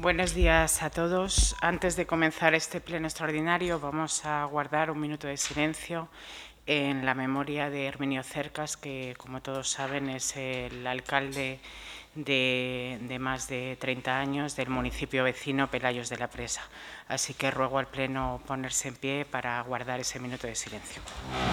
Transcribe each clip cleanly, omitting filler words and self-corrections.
Buenos días a todos. Antes de comenzar este pleno extraordinario, vamos a guardar un minuto de silencio en la memoria de Herminio Cercas, que, como todos saben, es el alcalde de más de 30 años del municipio vecino Pelayos de la Presa. Así que ruego al Pleno ponerse en pie para guardar ese minuto de silencio.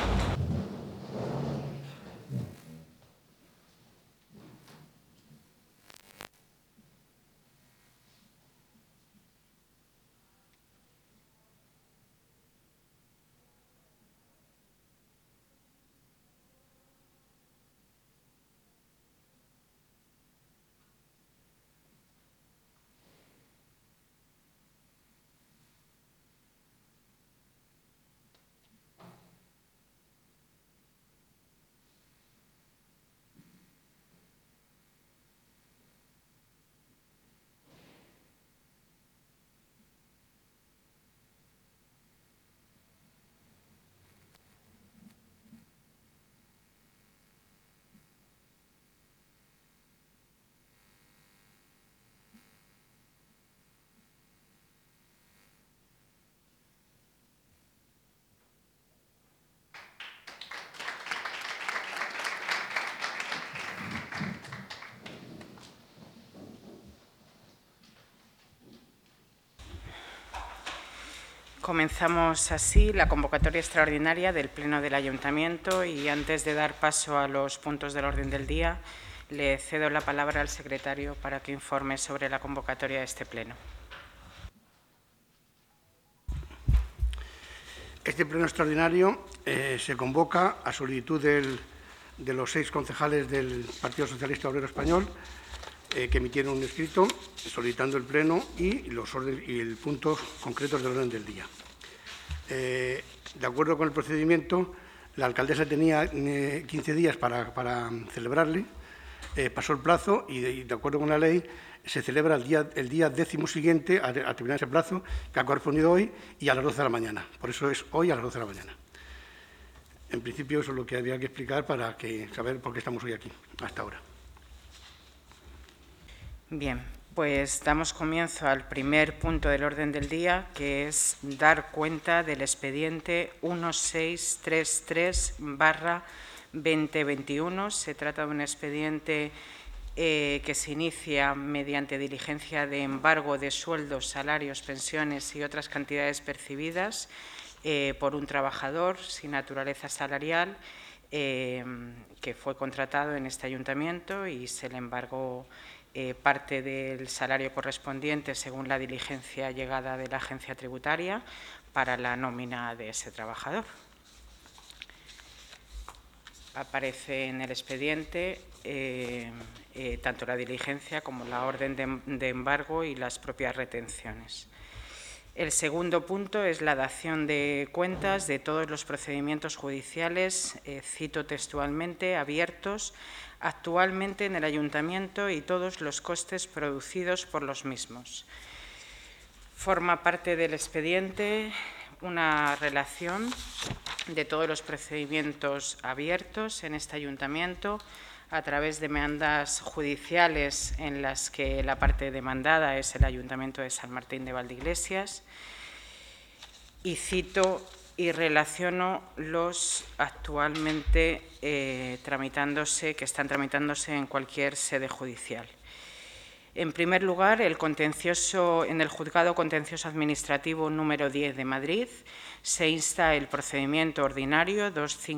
Comenzamos así la convocatoria extraordinaria del Pleno del Ayuntamiento y antes de dar paso a los puntos del orden del día, le cedo la palabra al secretario para que informe sobre la convocatoria de este Pleno. Este pleno extraordinario se convoca a solicitud de los 6 concejales del Partido Socialista Obrero Español que emitieron un escrito solicitando el pleno y los puntos concretos del orden del día. De acuerdo con el procedimiento, la alcaldesa tenía 15 días para celebrarle, pasó el plazo y de acuerdo con la ley se celebra el día 10º siguiente a terminar ese plazo, que ha correspondido hoy y a las 12 de la mañana. Por eso es hoy a las 12 de la mañana. En principio, eso es lo que había que explicar para saber por qué estamos hoy aquí, hasta ahora. Bien, pues damos comienzo al primer punto del orden del día, que es dar cuenta del expediente 1633/2021. Se trata de un expediente que se inicia mediante diligencia de embargo de sueldos, salarios, pensiones y otras cantidades percibidas por un trabajador sin naturaleza salarial que fue contratado en este ayuntamiento y se le embargó parte del salario correspondiente según la diligencia llegada de la agencia tributaria para la nómina de ese trabajador. Aparece en el expediente tanto la diligencia como la orden de embargo y las propias retenciones. El segundo punto es la dación de cuentas de todos los procedimientos judiciales, cito textualmente, abiertos actualmente en el Ayuntamiento y todos los costes producidos por los mismos. Forma parte del expediente una relación de todos los procedimientos abiertos en este Ayuntamiento a través de demandas judiciales en las que la parte demandada es el Ayuntamiento de San Martín de Valdeiglesias, y cito y relaciono los actualmente que están tramitándose en cualquier sede judicial. En primer lugar, en el Juzgado Contencioso Administrativo número 10 de Madrid se insta el procedimiento ordinario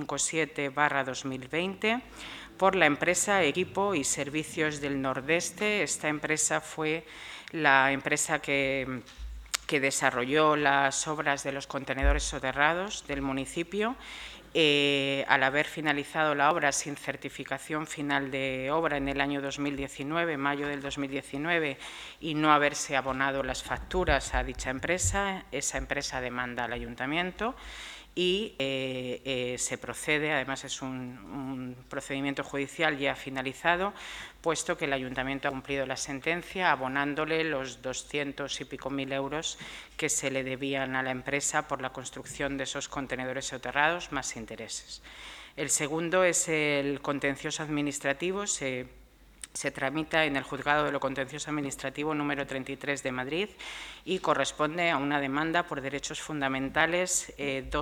257/2020 por la empresa Equipo y Servicios del Nordeste. Esta empresa fue la empresa que desarrolló las obras de los contenedores soterrados del municipio. Al haber finalizado la obra sin certificación final de obra en el año 2019, mayo del 2019, y no haberse abonado las facturas a dicha empresa, esa empresa demanda al ayuntamiento y se procede, además es un procedimiento judicial ya finalizado, puesto que el ayuntamiento ha cumplido la sentencia abonándole los 200 y pico mil euros que se le debían a la empresa por la construcción de esos contenedores soterrados más intereses. El segundo es el contencioso administrativo. Se Se tramita en el Juzgado de lo Contencioso Administrativo número 33 de Madrid y corresponde a una demanda por derechos fundamentales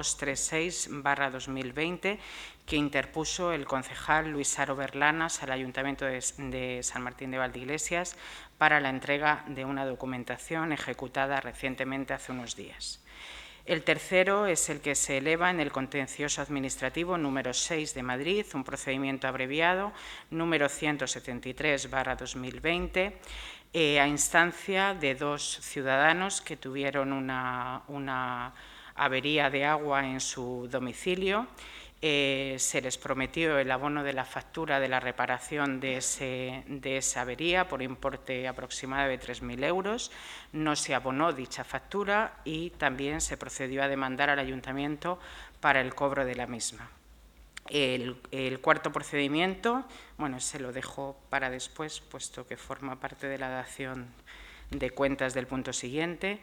236/2020 que interpuso el concejal Luis Saro Berlanas al Ayuntamiento de San Martín de Valdeiglesias para la entrega de una documentación ejecutada recientemente hace unos días. El tercero es el que se eleva en el Contencioso Administrativo número 6 de Madrid, un procedimiento abreviado número 173/2020, a instancia de dos ciudadanos que tuvieron una avería de agua en su domicilio. Se les prometió el abono de la factura de la reparación de esa avería por importe aproximado de 3.000 euros. No se abonó dicha factura y también se procedió a demandar al Ayuntamiento para el cobro de la misma. El cuarto procedimiento, bueno, se lo dejo para después, puesto que forma parte de la dación de cuentas del punto siguiente.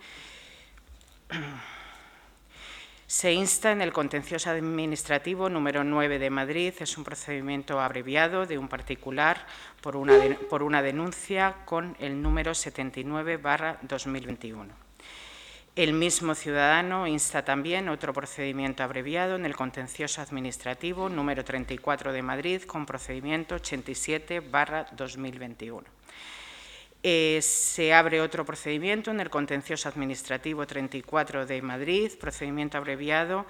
Se insta en el Contencioso Administrativo número 9 de Madrid. Es un procedimiento abreviado de un particular por una denuncia con el número 79/2021. El mismo ciudadano insta también otro procedimiento abreviado en el Contencioso Administrativo número 34 de Madrid con procedimiento 87/2021. Se abre otro procedimiento en el Contencioso Administrativo 34 de Madrid, procedimiento abreviado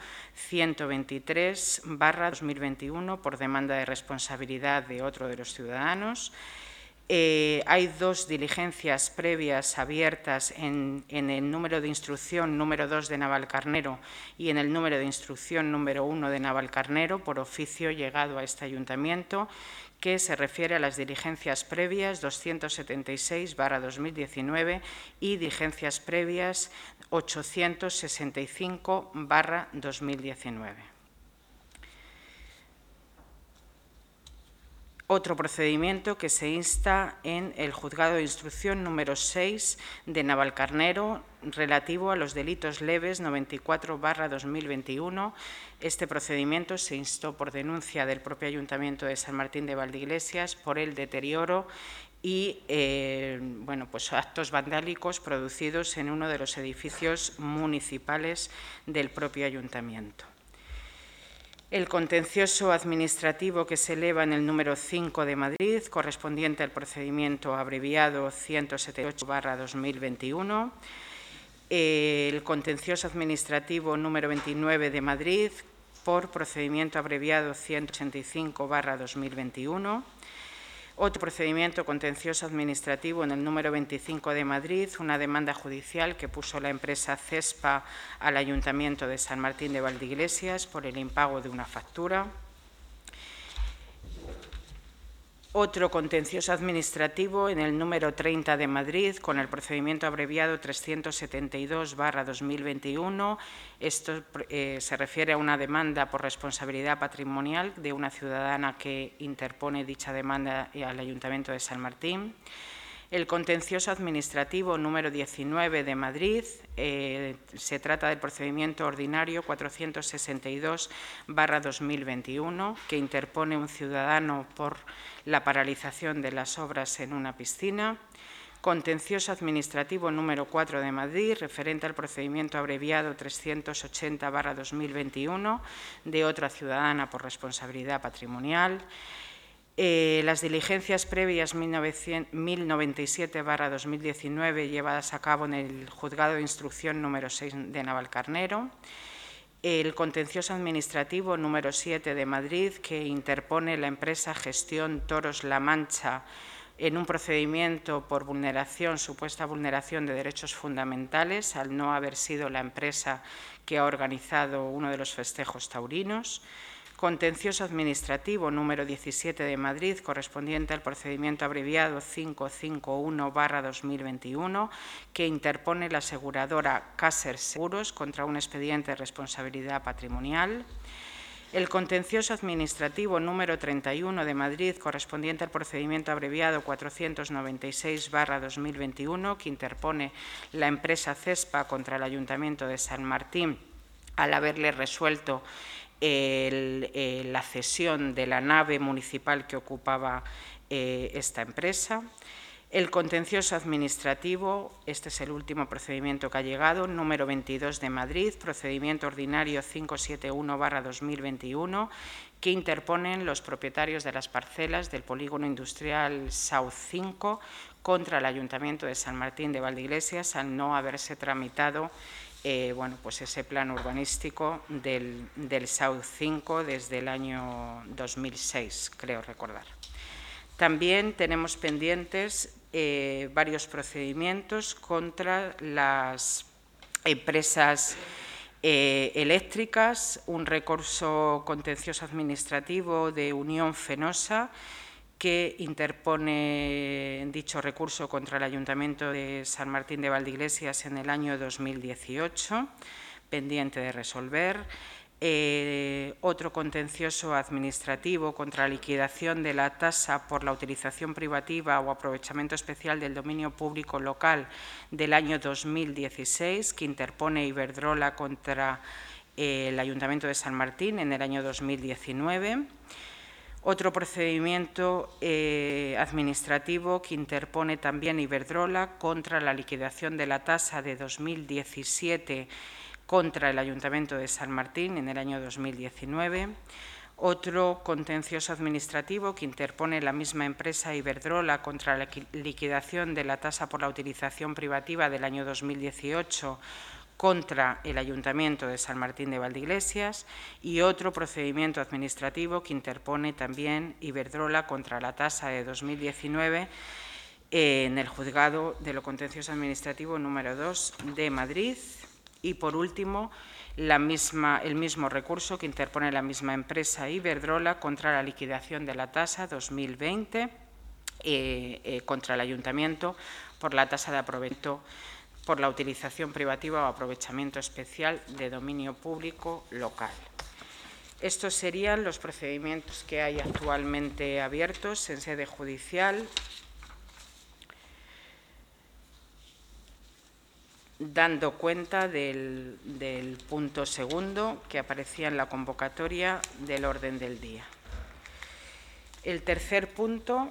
123/2021 por demanda de responsabilidad de otro de los ciudadanos. Hay dos diligencias previas abiertas en el número de instrucción número 2 de Navalcarnero y en el número de instrucción número 1 de Navalcarnero por oficio llegado a este ayuntamiento, que se refiere a las diligencias previas 276/2019 y diligencias previas 865/2019. Otro procedimiento que se insta en el Juzgado de Instrucción número 6 de Navalcarnero relativo a los delitos leves 94/2021. Este procedimiento se instó por denuncia del propio Ayuntamiento de San Martín de Valdeiglesias por el deterioro y actos vandálicos producidos en uno de los edificios municipales del propio Ayuntamiento. El contencioso administrativo que se eleva en el número 5 de Madrid, correspondiente al procedimiento abreviado 178/2021. El contencioso administrativo número 29 de Madrid, por procedimiento abreviado 185/2021. Otro procedimiento contencioso administrativo en el número 25 de Madrid, una demanda judicial que puso la empresa CESPA al Ayuntamiento de San Martín de Valdeiglesias por el impago de una factura. Otro contencioso administrativo en el número 30 de Madrid, con el procedimiento abreviado 372/2021. Esto se refiere a una demanda por responsabilidad patrimonial de una ciudadana que interpone dicha demanda al Ayuntamiento de San Martín. El contencioso administrativo número 19 de Madrid, se trata del procedimiento ordinario 462/2021, que interpone un ciudadano por la paralización de las obras en una piscina. Contencioso administrativo número 4 de Madrid, referente al procedimiento abreviado 380/2021 de otra ciudadana por responsabilidad patrimonial. Las diligencias previas 1097/2019 llevadas a cabo en el Juzgado de Instrucción número 6 de Navalcarnero. El contencioso administrativo número 7 de Madrid, que interpone la empresa Gestión Toros La Mancha en un procedimiento por supuesta vulneración de derechos fundamentales, al no haber sido la empresa que ha organizado uno de los festejos taurinos. Contencioso administrativo número 17 de Madrid, correspondiente al procedimiento abreviado 551/2021, que interpone la aseguradora Caser Seguros contra un expediente de responsabilidad patrimonial. El contencioso administrativo número 31 de Madrid, correspondiente al procedimiento abreviado 496/2021, que interpone la empresa CESPA contra el Ayuntamiento de San Martín al haberle resuelto la cesión de la nave municipal que ocupaba esta empresa. El contencioso administrativo, este es el último procedimiento que ha llegado, número 22 de Madrid, procedimiento ordinario 571/2021, que interponen los propietarios de las parcelas del polígono industrial South 5 contra el Ayuntamiento de San Martín de Valdeiglesias al no haberse tramitado pues ese plan urbanístico del South 5 desde el año 2006, creo recordar. También tenemos pendientes varios procedimientos contra las empresas eléctricas, un recurso contencioso administrativo de Unión Fenosa que interpone dicho recurso contra el Ayuntamiento de San Martín de Valdeiglesias en el año 2018, pendiente de resolver. Otro contencioso administrativo contra la liquidación de la tasa por la utilización privativa o aprovechamiento especial del dominio público local del año 2016, que interpone Iberdrola contra el Ayuntamiento de San Martín en el año 2019. Otro procedimiento administrativo que interpone también Iberdrola contra la liquidación de la tasa de 2017 contra el Ayuntamiento de San Martín en el año 2019. Otro contencioso administrativo que interpone la misma empresa Iberdrola contra la liquidación de la tasa por la utilización privativa del año 2018 contra el Ayuntamiento de San Martín de Valdeiglesias, y otro procedimiento administrativo que interpone también Iberdrola contra la tasa de 2019 en el Juzgado de lo Contencioso Administrativo número 2 de Madrid. Y, por último, el mismo recurso que interpone la misma empresa Iberdrola contra la liquidación de la tasa 2020 contra el Ayuntamiento por la tasa de aprovechamiento por la utilización privativa o aprovechamiento especial de dominio público local. Estos serían los procedimientos que hay actualmente abiertos en sede judicial, dando cuenta del punto segundo que aparecía en la convocatoria del orden del día. El tercer punto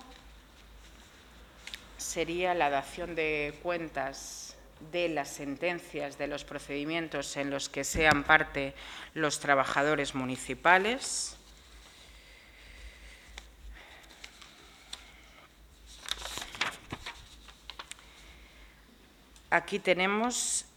sería la dación de cuentas de las sentencias de los procedimientos en los que sean parte los trabajadores municipales. Aquí tenemos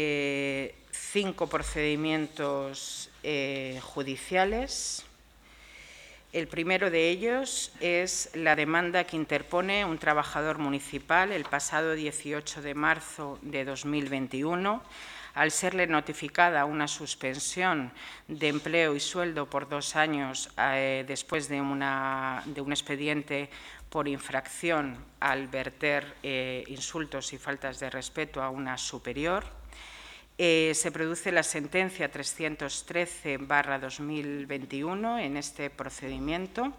5 procedimientos judiciales. El primero de ellos es la demanda que interpone un trabajador municipal el pasado 18 de marzo de 2021, al serle notificada una suspensión de empleo y sueldo por 2 años después de un expediente por infracción al verter insultos y faltas de respeto a una superior. Se produce la sentencia 313/2021 en este procedimiento,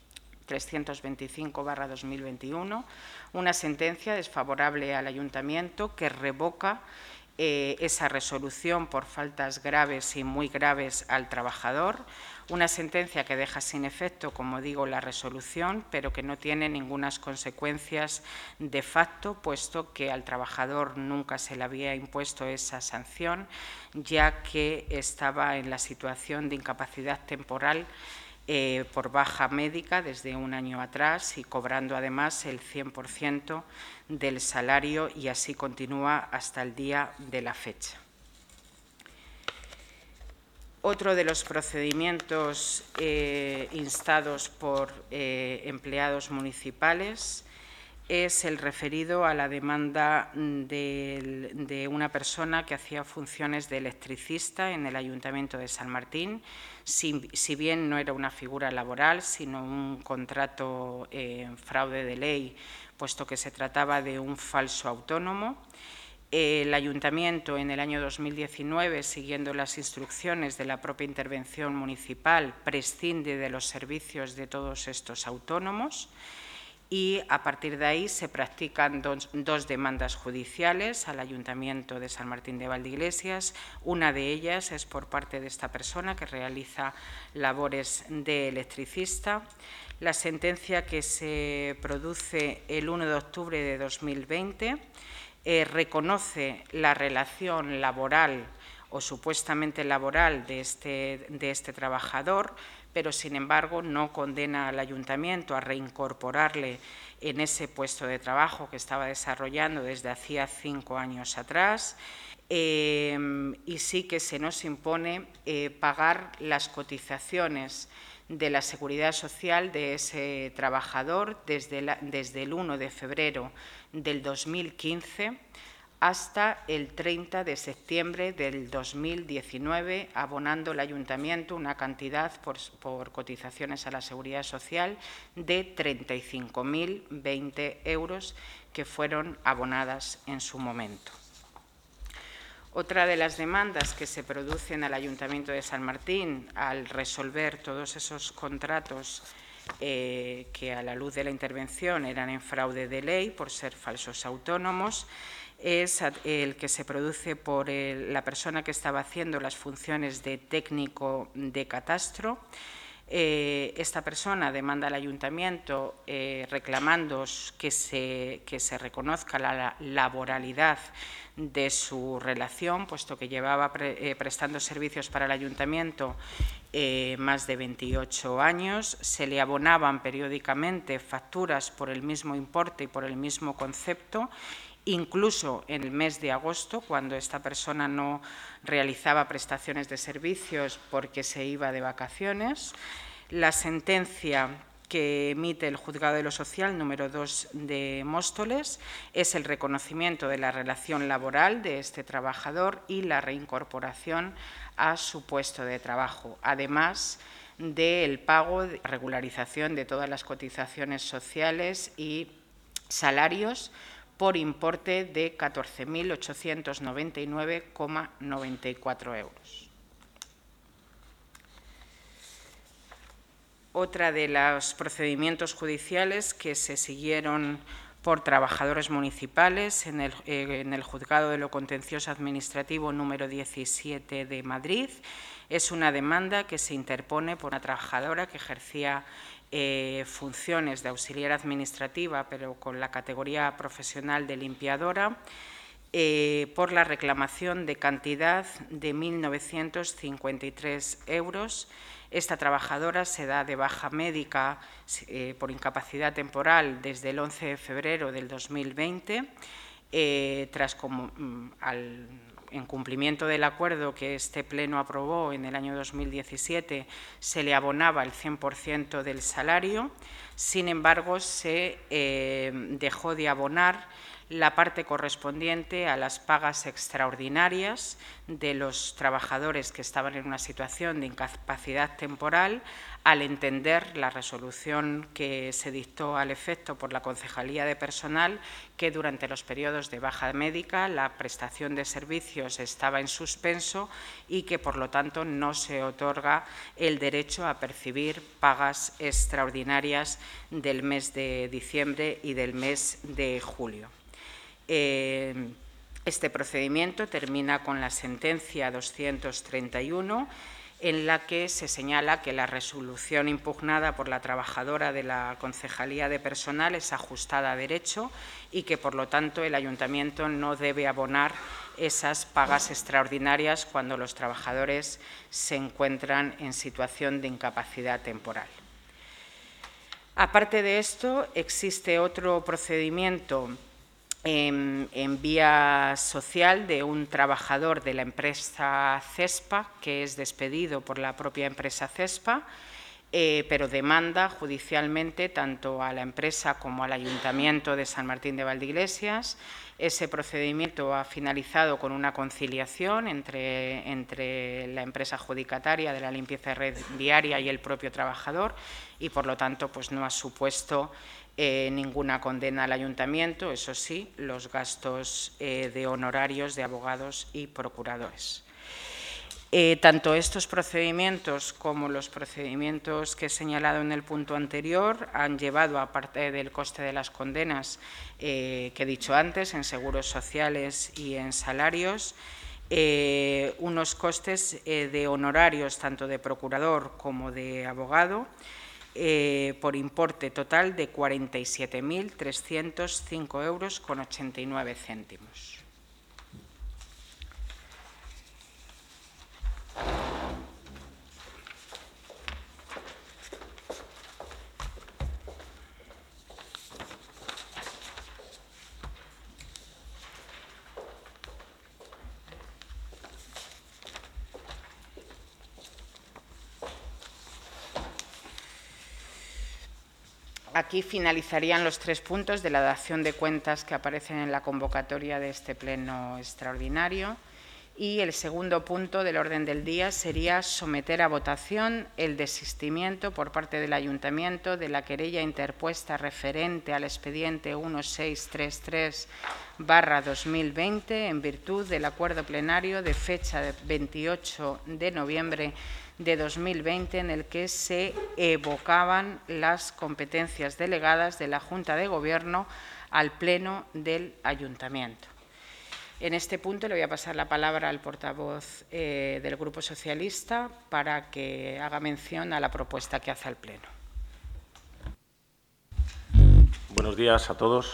325/2021, una sentencia desfavorable al Ayuntamiento que revoca esa resolución por faltas graves y muy graves al trabajador, una sentencia que deja sin efecto, como digo, la resolución, pero que no tiene ninguna consecuencias de facto, puesto que al trabajador nunca se le había impuesto esa sanción, ya que estaba en la situación de incapacidad temporal por baja médica desde un año atrás y cobrando además el 100% del salario, y así continúa hasta el día de la fecha. Otro de los procedimientos instados por empleados municipales es el referido a la demanda de una persona que hacía funciones de electricista en el Ayuntamiento de San Martín, si bien no era una figura laboral, sino un contrato fraude de ley, puesto que se trataba de un falso autónomo. El Ayuntamiento en el año 2019, siguiendo las instrucciones de la propia intervención municipal, prescinde de los servicios de todos estos autónomos y a partir de ahí se practican dos demandas judiciales al Ayuntamiento de San Martín de Valdeiglesias. Una de ellas es por parte de esta persona que realiza labores de electricista. La sentencia que se produce el 1 de octubre de 2020 reconoce la relación laboral o supuestamente laboral de este trabajador, pero sin embargo no condena al Ayuntamiento a reincorporarle en ese puesto de trabajo que estaba desarrollando desde hacía 5 años atrás, y sí que se nos impone pagar las cotizaciones de la Seguridad Social de ese trabajador desde el 1 de febrero del 2015 hasta el 30 de septiembre del 2019, abonando el Ayuntamiento una cantidad por cotizaciones a la Seguridad Social de 35.020 euros que fueron abonadas en su momento. Otra de las demandas que se producen al Ayuntamiento de San Martín al resolver todos esos contratos que a la luz de la intervención eran en fraude de ley por ser falsos autónomos, es el que se produce por la persona que estaba haciendo las funciones de técnico de catastro. Esta persona demanda al Ayuntamiento reclamando que se reconozca la laboralidad de su relación, puesto que llevaba prestando servicios para el Ayuntamiento más de 28 años. Se le abonaban periódicamente facturas por el mismo importe y por el mismo concepto, incluso en el mes de agosto, cuando esta persona no realizaba prestaciones de servicios porque se iba de vacaciones. La sentencia que emite el Juzgado de lo Social número 2 de Móstoles es el reconocimiento de la relación laboral de este trabajador y la reincorporación a su puesto de trabajo, además del pago de regularización de todas las cotizaciones sociales y salarios por importe de 14.899,94 euros. Otra de los procedimientos judiciales que se siguieron por trabajadores municipales en el Juzgado de lo Contencioso Administrativo número 17 de Madrid es una demanda que se interpone por una trabajadora que ejercía funciones de auxiliar administrativa, pero con la categoría profesional de limpiadora, por la reclamación de cantidad de 1.953 euros. Esta trabajadora se da de baja médica por incapacidad temporal desde el 11 de febrero del 2020, tras en cumplimiento del acuerdo que este Pleno aprobó en el año 2017, se le abonaba el 100% del salario. Sin embargo, se dejó de abonar la parte correspondiente a las pagas extraordinarias de los trabajadores que estaban en una situación de incapacidad temporal, al entender la resolución que se dictó al efecto por la Concejalía de Personal que durante los periodos de baja médica la prestación de servicios estaba en suspenso y que, por lo tanto, no se otorga el derecho a percibir pagas extraordinarias del mes de diciembre y del mes de julio. Este procedimiento termina con la sentencia 231, en la que se señala que la resolución impugnada por la trabajadora de la Concejalía de Personal es ajustada a derecho y que, por lo tanto, el Ayuntamiento no debe abonar esas pagas extraordinarias cuando los trabajadores se encuentran en situación de incapacidad temporal. Aparte de esto, existe otro procedimiento en vía social de un trabajador de la empresa CESPA, que es despedido por la propia empresa CESPA, pero demanda judicialmente tanto a la empresa como al Ayuntamiento de San Martín de Valdeiglesias. Ese procedimiento ha finalizado con una conciliación entre la empresa adjudicataria de la limpieza viaria y el propio trabajador y, por lo tanto, pues no ha supuesto ninguna condena al Ayuntamiento, eso sí, los gastos de honorarios de abogados y procuradores. Tanto estos procedimientos como los procedimientos que he señalado en el punto anterior han llevado, aparte del coste de las condenas que he dicho antes, en seguros sociales y en salarios, unos costes de honorarios tanto de procurador como de abogado por importe total de 47.305,89 €. Aquí finalizarían los 3 puntos de la dación de cuentas que aparecen en la convocatoria de este pleno extraordinario. Y el segundo punto del orden del día sería someter a votación el desistimiento por parte del Ayuntamiento de la querella interpuesta referente al expediente 1633/2020 en virtud del acuerdo plenario de fecha de 28 de noviembre de 2020 en el que se evocaban las competencias delegadas de la Junta de Gobierno al Pleno del Ayuntamiento. En este punto le voy a pasar la palabra al portavoz del Grupo Socialista para que haga mención a la propuesta que hace al Pleno. Buenos días a todos.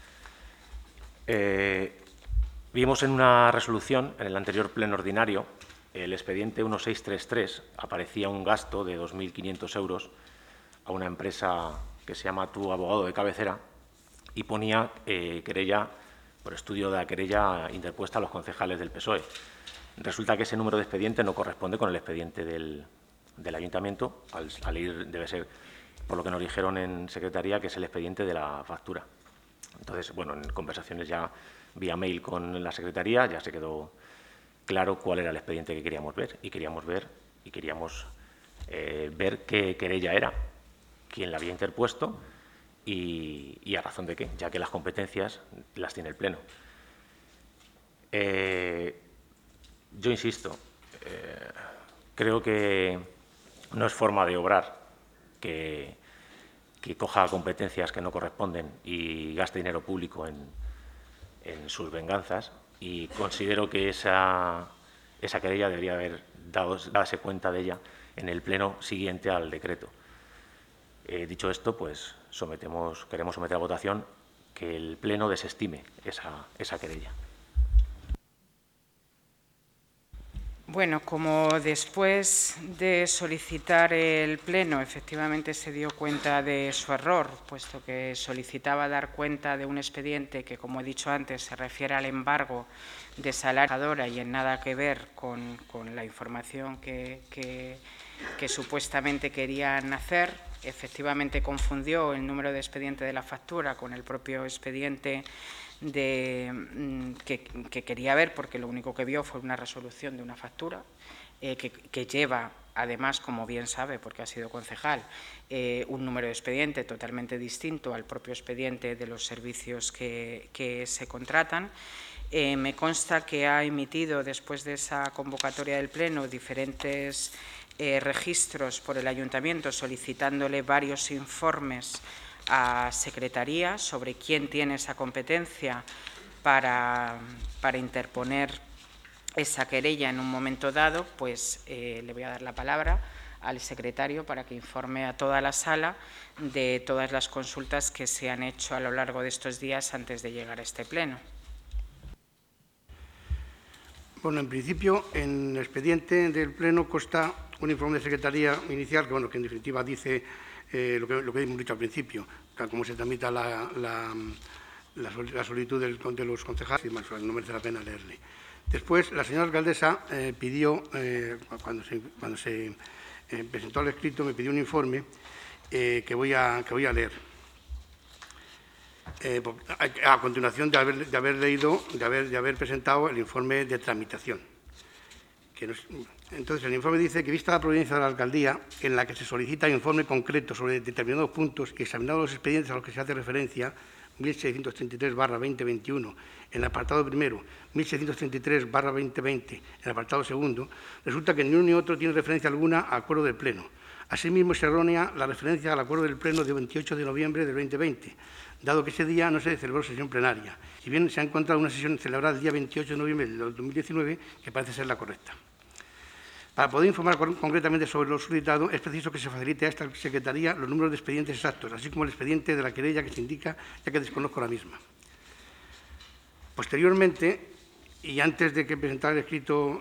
Vimos en una resolución, en el anterior pleno ordinario, el expediente 1633, aparecía un gasto de 2.500 € a una empresa que se llama Tu Abogado de Cabecera y ponía querella por estudio de la querella interpuesta a los concejales del PSOE. Resulta que ese número de expediente no corresponde con el expediente del Ayuntamiento, al ir debe ser, por lo que nos dijeron en Secretaría, que es el expediente de la factura. Entonces, bueno, en conversaciones ya vía mail con la Secretaría ya se quedó claro cuál era el expediente que queríamos ver y queríamos ver qué querella era, quién la había interpuesto y a razón de qué, ya que las competencias las tiene el Pleno. Yo insisto, creo que no es forma de obrar que coja competencias que no corresponden y gaste dinero público en sus venganzas, y considero que esa querella debería darse cuenta de ella en el pleno siguiente al decreto. Dicho esto, pues queremos someter a votación que el Pleno desestime esa querella. Bueno, como después de solicitar el Pleno efectivamente se dio cuenta de su error, puesto que solicitaba dar cuenta de un expediente que, como he dicho antes, se refiere al embargo de salario y en nada que ver con la información que supuestamente querían hacer, efectivamente confundió el número de expediente de la factura con el propio expediente que quería ver, porque lo único que vio fue una resolución de una factura que lleva, además, como bien sabe, porque ha sido concejal, un número de expediente totalmente distinto al propio expediente de los servicios que se contratan. Me consta que ha emitido, después de esa convocatoria del Pleno, diferentes registros por el Ayuntamiento solicitándole varios informes a Secretaría sobre quién tiene esa competencia para interponer esa querella en un momento dado. Pues le voy a dar la palabra al secretario para que informe a toda la sala de todas las consultas que se han hecho a lo largo de estos días antes de llegar a este pleno. Bueno, en principio, en el expediente del Pleno consta un informe de Secretaría inicial que, bueno, que en definitiva dice lo que hemos dicho al principio, tal como se tramita la solicitud de los concejales, y más, no merece la pena leerle. Después, la señora alcaldesa pidió, cuando se presentó al escrito, me pidió un informe que voy a leer. A continuación de haber presentado el informe de tramitación. Entonces, el informe dice que, vista la providencia de la alcaldía, en la que se solicita informe concreto sobre determinados puntos y examinados los expedientes a los que se hace referencia, 1633/2021, en el apartado primero, 1633/2020, en el apartado segundo, resulta que ni uno ni otro tiene referencia alguna a acuerdo del Pleno. Asimismo, es errónea la referencia al acuerdo del Pleno de 28 de noviembre del 2020, dado que ese día no se celebró sesión plenaria, si bien se ha encontrado una sesión celebrada el día 28 de noviembre del 2019, que parece ser la correcta. Para poder informar concretamente sobre lo solicitado, es preciso que se facilite a esta Secretaría los números de expedientes exactos, así como el expediente de la querella que se indica, ya que desconozco la misma. Posteriormente, y antes de que presentara el escrito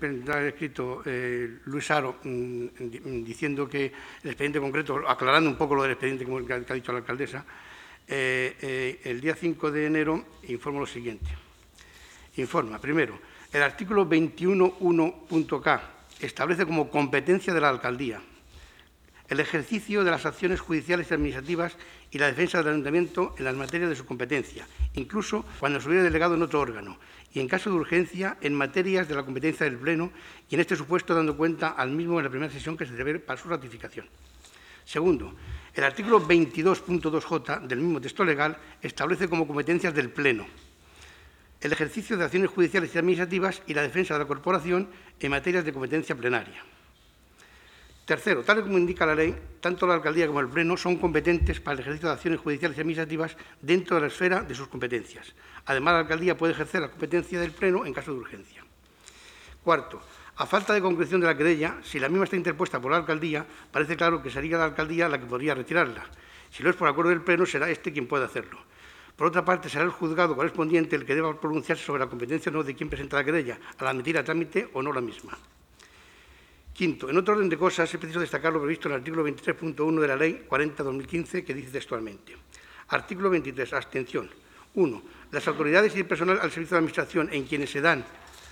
Luis Haro, diciendo que el expediente concreto, aclarando un poco lo del expediente que ha dicho la alcaldesa, el día 5 de enero informo lo siguiente. Informa, primero, el artículo 21.1.k establece como competencia de la alcaldía el ejercicio de las acciones judiciales y administrativas y la defensa del ayuntamiento en las materias de su competencia, incluso cuando se hubiera delegado en otro órgano, y en caso de urgencia en materias de la competencia del Pleno, y en este supuesto dando cuenta al mismo en la primera sesión que se debe para su ratificación. Segundo, el artículo 22.2j del mismo texto legal establece como competencias del Pleno el ejercicio de acciones judiciales y administrativas y la defensa de la corporación en materias de competencia plenaria. Tercero, tal y como indica la ley, tanto la alcaldía como el Pleno son competentes para el ejercicio de acciones judiciales y administrativas dentro de la esfera de sus competencias. Además, la alcaldía puede ejercer la competencia del Pleno en caso de urgencia. Cuarto, a falta de concreción de la querella, si la misma está interpuesta por la alcaldía, parece claro que sería la alcaldía la que podría retirarla. Si lo es por acuerdo del Pleno, será este quien pueda hacerlo. Por otra parte, será el juzgado correspondiente el que deba pronunciarse sobre la competencia o no de quien presenta la querella, al admitir a trámite o no la misma. Quinto, en otro orden de cosas, es preciso destacar lo previsto en el artículo 23.1 de la Ley 40/2015, que dice textualmente. Artículo 23. Abstención. 1. Las autoridades y el personal al servicio de la Administración en quienes se dan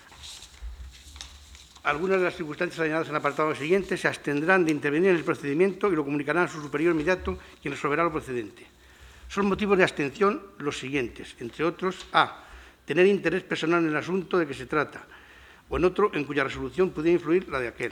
algunas de las circunstancias señaladas en el apartado siguiente se abstendrán de intervenir en el procedimiento y lo comunicarán a su superior inmediato, quien resolverá lo procedente. Son motivos de abstención los siguientes, entre otros, a. Tener interés personal en el asunto de que se trata, o en otro en cuya resolución pudiera influir la de aquel.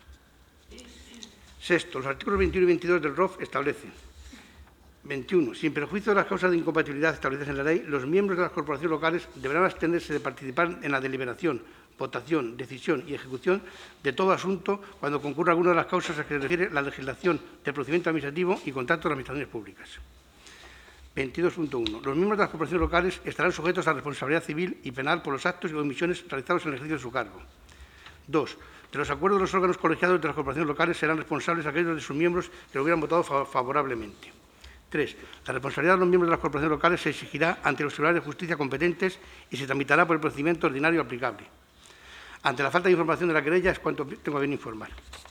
Sexto, los artículos 21 y 22 del ROF establecen. 21. Sin perjuicio de las causas de incompatibilidad establecidas en la ley, los miembros de las corporaciones locales deberán abstenerse de participar en la deliberación, votación, decisión y ejecución de todo asunto cuando concurra alguna de las causas a que se refiere la legislación del procedimiento administrativo y contrato de las administraciones públicas. 22.1. Los miembros de las corporaciones locales estarán sujetos a responsabilidad civil y penal por los actos y omisiones realizados en el ejercicio de su cargo. 2. De los acuerdos de los órganos colegiados de las corporaciones locales serán responsables aquellos de sus miembros que lo hubieran votado favorablemente. 3. La responsabilidad de los miembros de las corporaciones locales se exigirá ante los tribunales de justicia competentes y se tramitará por el procedimiento ordinario aplicable. Ante la falta de información de la querella es cuanto tengo a bien informar.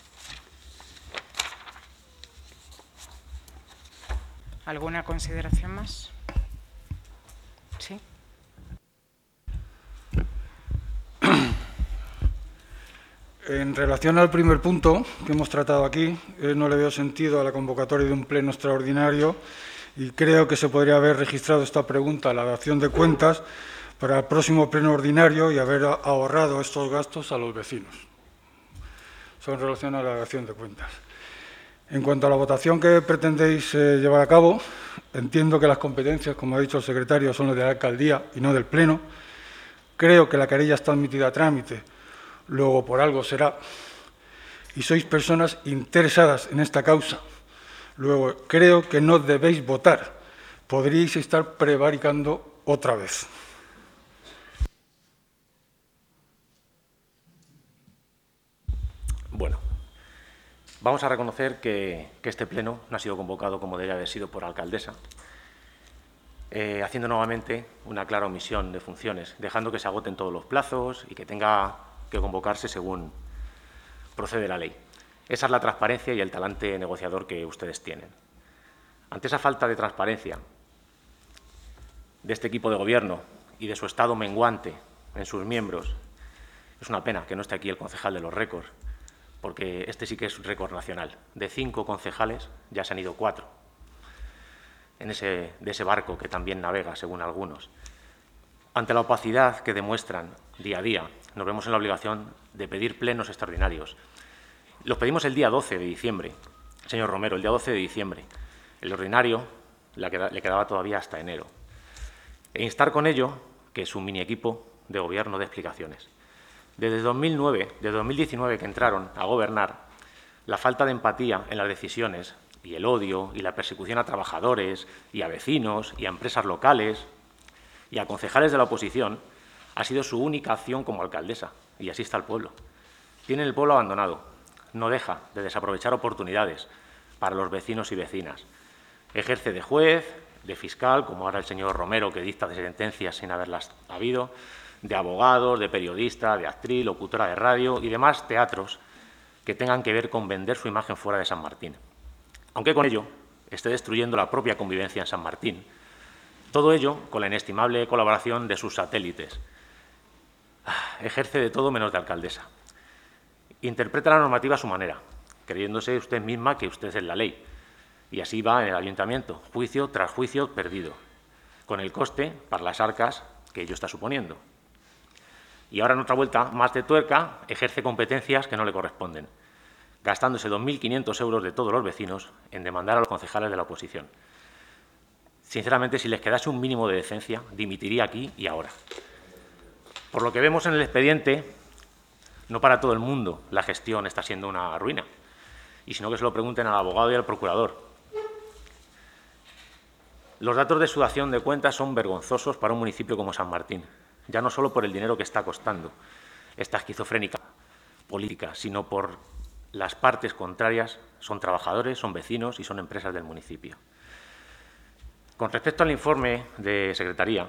¿Alguna consideración más? Sí. En relación al primer punto que hemos tratado aquí, no le veo sentido a la convocatoria de un pleno extraordinario y creo que se podría haber registrado esta pregunta a la dación de cuentas para el próximo pleno ordinario y haber ahorrado estos gastos a los vecinos. Eso en relación a la dación de cuentas. En cuanto a la votación que pretendéis llevar a cabo, entiendo que las competencias, como ha dicho el secretario, son las de la alcaldía y no del pleno. Creo que la querella está admitida a trámite, luego por algo será, y sois personas interesadas en esta causa. Luego, creo que no debéis votar. Podríais estar prevaricando otra vez. Bueno, vamos a reconocer que este pleno no ha sido convocado como debería haber sido por la alcaldesa, haciendo nuevamente una clara omisión de funciones, dejando que se agoten todos los plazos y que tenga que convocarse según procede la ley. Esa es la transparencia y el talante negociador que ustedes tienen. Ante esa falta de transparencia de este equipo de gobierno y de su estado menguante en sus miembros, es una pena que no esté aquí el concejal de los récords, porque este sí que es un récord nacional. De 5 concejales ya se han ido 4 de ese barco que también navega, según algunos. Ante la opacidad que demuestran día a día, nos vemos en la obligación de pedir plenos extraordinarios. Los pedimos el día 12 de diciembre, señor Romero, el día 12 de diciembre. El ordinario le quedaba todavía hasta enero. e instar con ello que su mini equipo de gobierno dé explicaciones. Desde 2019 que entraron a gobernar, la falta de empatía en las decisiones y el odio y la persecución a trabajadores y a vecinos y a empresas locales y a concejales de la oposición ha sido su única acción como alcaldesa, y así está el pueblo. Tiene el pueblo abandonado, no deja de desaprovechar oportunidades para los vecinos y vecinas. Ejerce de juez, de fiscal, como ahora el señor Romero, que dicta sentencias sin haberlas habido, de abogados, de periodista, de actriz, locutora de radio y demás teatros que tengan que ver con vender su imagen fuera de San Martín. Aunque con ello esté destruyendo la propia convivencia en San Martín. Todo ello con la inestimable colaboración de sus satélites. Ejerce de todo menos de alcaldesa. Interpreta la normativa a su manera, creyéndose usted misma que usted es la ley. Y así va en el ayuntamiento, juicio tras juicio perdido, con el coste para las arcas que ello está suponiendo. Y ahora, en otra vuelta más de tuerca, ejerce competencias que no le corresponden, gastándose 2.500 euros de todos los vecinos en demandar a los concejales de la oposición. Sinceramente, si les quedase un mínimo de decencia, dimitiría aquí y ahora. Por lo que vemos en el expediente, no para todo el mundo la gestión está siendo una ruina, y sino que se lo pregunten al abogado y al procurador. Los datos de sudación de cuentas son vergonzosos para un municipio como San Martín, ya no solo por el dinero que está costando esta esquizofrénica política, sino por las partes contrarias, son trabajadores, son vecinos y son empresas del municipio. Con respecto al informe de Secretaría,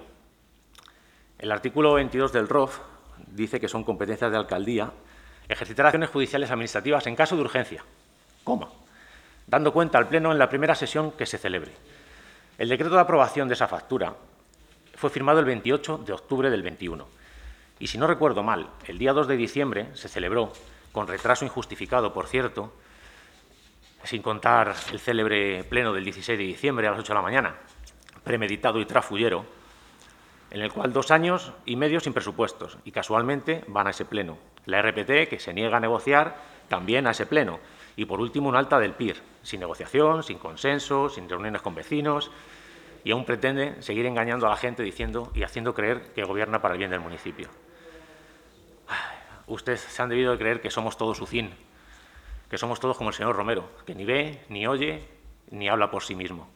el artículo 22 del ROF dice que son competencias de alcaldía ejercitar acciones judiciales administrativas en caso de urgencia, dando cuenta al Pleno en la primera sesión que se celebre. El decreto de aprobación de esa factura fue firmado el 28 de octubre del 21 y, si no recuerdo mal, el día 2 de diciembre se celebró, con retraso injustificado, por cierto, sin contar el célebre pleno del 16 de diciembre a las 8 de la mañana, premeditado y trafullero, en el cual 2 años y medio sin presupuestos, y casualmente van a ese pleno. La RPT, que se niega a negociar, también a ese pleno. Y, por último, un alta del PIR, sin negociación, sin consenso, sin reuniones con vecinos, y aún pretende seguir engañando a la gente diciendo y haciendo creer que gobierna para el bien del municipio. Ustedes se han debido de creer que somos todos UCIN, que somos todos como el señor Romero, que ni ve, ni oye, ni habla por sí mismo.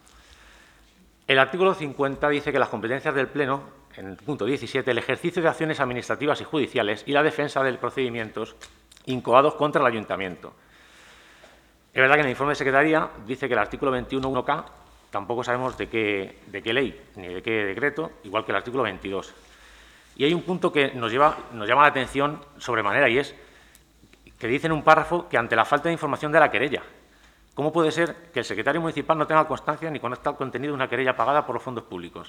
El artículo 50 dice que las competencias del Pleno, en el punto 17, el ejercicio de acciones administrativas y judiciales y la defensa de procedimientos incoados contra el Ayuntamiento. Es verdad que en el informe de Secretaría dice que el artículo 21.1K tampoco sabemos de qué ley ni de qué decreto, igual que el artículo 22. Y hay un punto que nos llama la atención sobremanera, y es que dice en un párrafo que ante la falta de información de la querella, ¿cómo puede ser que el secretario municipal no tenga constancia ni conozca el contenido de una querella pagada por los fondos públicos?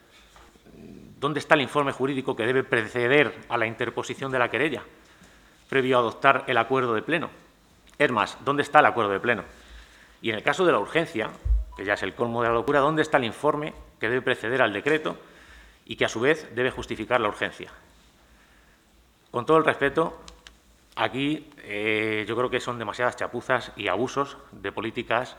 ¿Dónde está el informe jurídico que debe preceder a la interposición de la querella, previo a adoptar el acuerdo de Pleno? Es más, ¿dónde está el acuerdo de Pleno? Y en el caso de la urgencia, que ya es el colmo de la locura, ¿dónde está el informe que debe preceder al decreto y que, a su vez, debe justificar la urgencia? Con todo el respeto, aquí yo creo que son demasiadas chapuzas y abusos de políticas,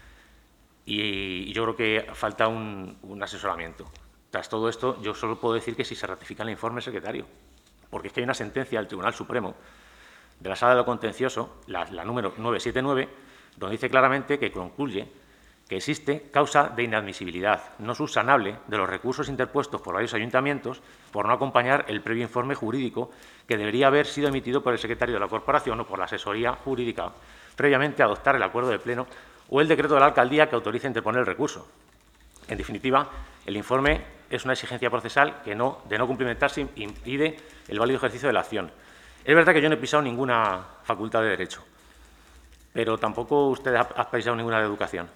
y yo creo que falta un asesoramiento. Tras todo esto, yo solo puedo decir que si se ratifica el informe secretario, porque es que hay una sentencia del Tribunal Supremo de la Sala de lo Contencioso, la número 979, donde dice claramente que concluye que existe causa de inadmisibilidad no subsanable de los recursos interpuestos por varios ayuntamientos por no acompañar el previo informe jurídico que debería haber sido emitido por el secretario de la Corporación o por la asesoría jurídica previamente a adoptar el acuerdo de Pleno o el decreto de la alcaldía que autoriza interponer el recurso. En definitiva, el informe es una exigencia procesal que, de no cumplimentarse, impide el válido ejercicio de la acción. Es verdad que yo no he pisado ninguna facultad de Derecho, pero tampoco usted ha pisado ninguna de Educación.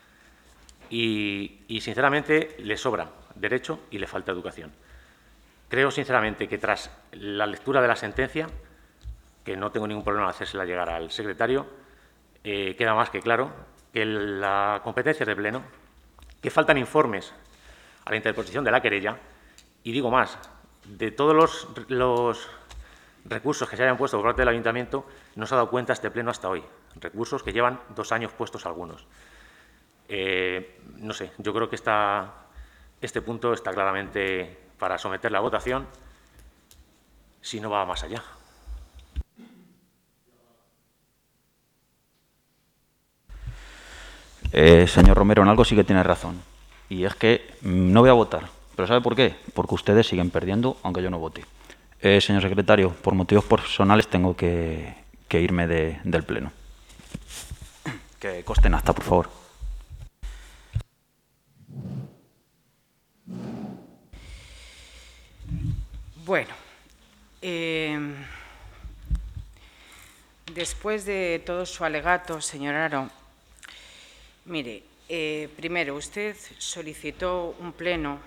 Y, sinceramente, le sobra Derecho y le falta Educación. Creo, sinceramente, que tras la lectura de la sentencia, que no tengo ningún problema en hacérsela llegar al secretario, queda más que claro que la competencia es de Pleno, que faltan informes a la interposición de la querella, y digo más, de todos los recursos que se hayan puesto por parte del Ayuntamiento, no se ha dado cuenta este Pleno hasta hoy. Recursos que llevan 2 años puestos algunos. No sé, yo creo que esta Este punto está claramente para someterla a votación, si no va más allá. Señor Romero, en algo sí que tiene razón. Y es que no voy a votar. ¿Pero sabe por qué? Porque ustedes siguen perdiendo, aunque yo no vote. Señor secretario, por motivos personales tengo que irme del Pleno. Que conste en acta, por favor. Bueno, después de todo su alegato, señor Haro, mire, primero, usted solicitó un pleno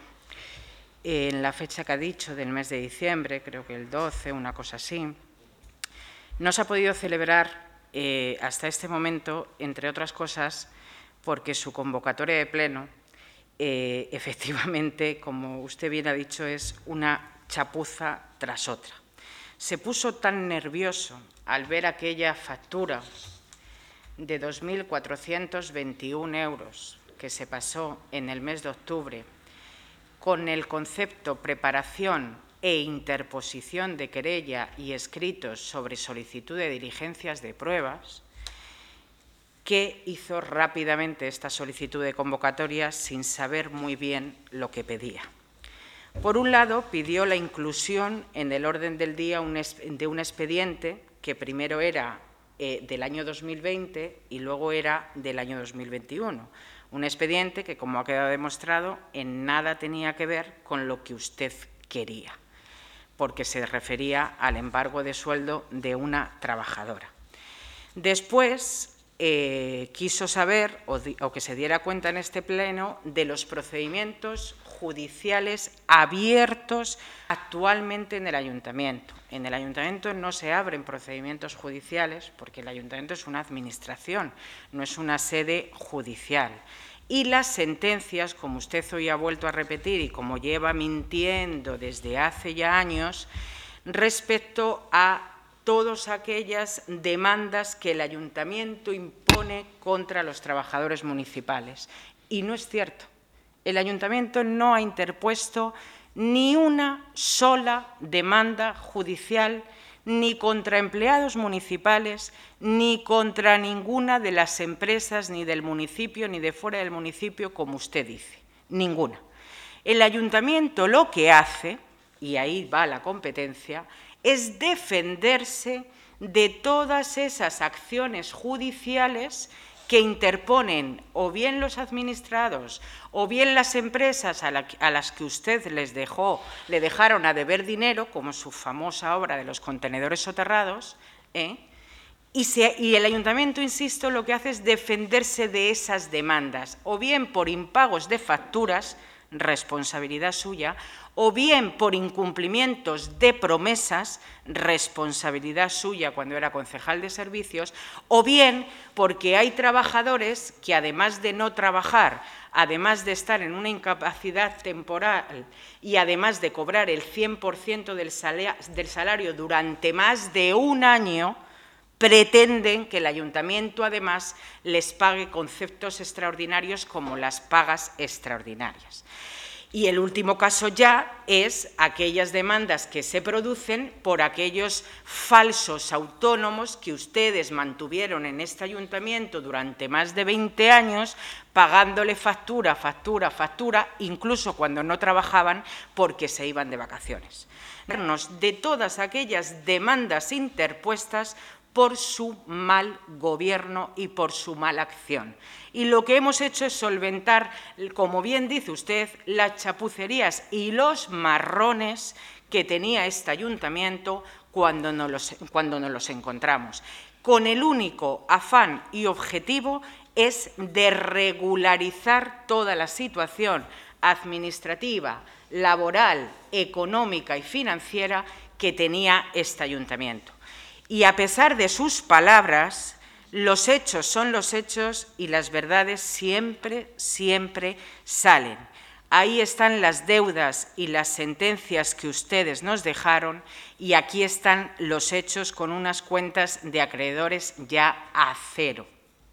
en la fecha que ha dicho del mes de diciembre, creo que el 12, una cosa así. No se ha podido celebrar hasta este momento, entre otras cosas, porque su convocatoria de pleno, efectivamente, como usted bien ha dicho, es una chapuza tras otra. Se puso tan nervioso al ver aquella factura de 2.421 euros que se pasó en el mes de octubre con el concepto preparación e interposición de querella y escritos sobre solicitud de diligencias de pruebas, que hizo rápidamente esta solicitud de convocatoria sin saber muy bien lo que pedía. Por un lado, pidió la inclusión en el orden del día de un expediente que primero era del año 2020 y luego era del año 2021. Un expediente que, como ha quedado demostrado, en nada tenía que ver con lo que usted quería, porque se refería al embargo de sueldo de una trabajadora. Después quiso saber, o que se diera cuenta en este pleno, de los procedimientos judiciales abiertos actualmente en el Ayuntamiento. En el Ayuntamiento no se abren procedimientos judiciales porque el Ayuntamiento es una administración, no es una sede judicial. Y las sentencias, como usted hoy ha vuelto a repetir y como lleva mintiendo desde hace ya años, respecto a todas aquellas demandas que el Ayuntamiento impone contra los trabajadores municipales. Y no es cierto. El Ayuntamiento no ha interpuesto ni una sola demanda judicial ni contra empleados municipales, ni contra ninguna de las empresas, ni del municipio, ni de fuera del municipio, como usted dice. Ninguna. El Ayuntamiento lo que hace, y ahí va la competencia, es defenderse de todas esas acciones judiciales que interponen o bien los administrados o bien las empresas a las que usted le dejaron a deber dinero, como su famosa obra de los contenedores soterrados, y el Ayuntamiento, insisto, lo que hace es defenderse de esas demandas, o bien por impagos de facturas, responsabilidad suya, o bien por incumplimientos de promesas, responsabilidad suya cuando era concejal de servicios, o bien porque hay trabajadores que, además de no trabajar, además de estar en una incapacidad temporal y además de cobrar el 100% del salario durante más de un año, pretenden que el Ayuntamiento, además, les pague conceptos extraordinarios como las pagas extraordinarias. Y el último caso ya es aquellas demandas que se producen por aquellos falsos autónomos que ustedes mantuvieron en este Ayuntamiento durante más de 20 años, pagándole factura, incluso cuando no trabajaban porque se iban de vacaciones. De todas aquellas demandas interpuestas por su mal gobierno y por su mala acción. Y lo que hemos hecho es solventar, como bien dice usted, las chapucerías y los marrones que tenía este Ayuntamiento cuando nos los encontramos, con el único afán y objetivo es de regularizar toda la situación administrativa, laboral, económica y financiera que tenía este Ayuntamiento. Y a pesar de sus palabras, los hechos son los hechos y las verdades siempre, siempre salen. Ahí están las deudas y las sentencias que ustedes nos dejaron y aquí están los hechos con unas cuentas de acreedores ya a cero.